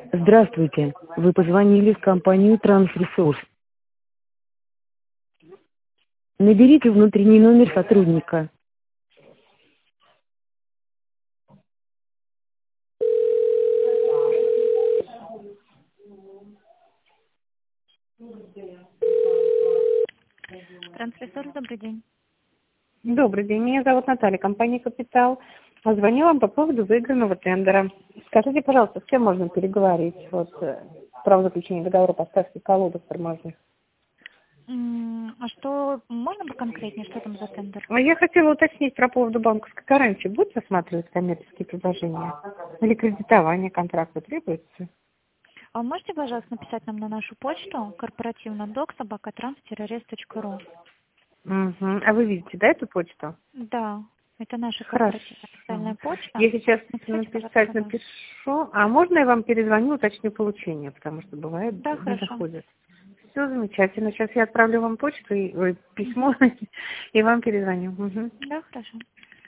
Здравствуйте. Вы позвонили в компанию Трансресурс. Наберите внутренний номер сотрудника. Трансресурс, добрый день. Добрый день, меня зовут Наталья, компания «Капитал». Звоню вам по поводу выигранного тендера. Скажите, пожалуйста, с кем можно переговорить? Право заключения договора поставки колодок тормозных. А что, можно поконкретнее, что там за тендер? А я хотела уточнить про поводу банковской гарантии. Будете рассматривать коммерческие предложения? Или кредитование контракта требуется? А вы можете, пожалуйста, написать нам на нашу почту corporativnadog@trans-rest.ru? Угу. А вы видите, да, эту почту? Да, это наша Хорошо. корпоративная официальная почта. Я сейчас Напишите, пожалуйста, да. напишу. А можно я вам перезвоню, уточню получение? Потому что бывает, Да, не хорошо. доходит. Все замечательно. Сейчас я отправлю вам почту, письмо, и вам перезвоню. Угу. Да, хорошо.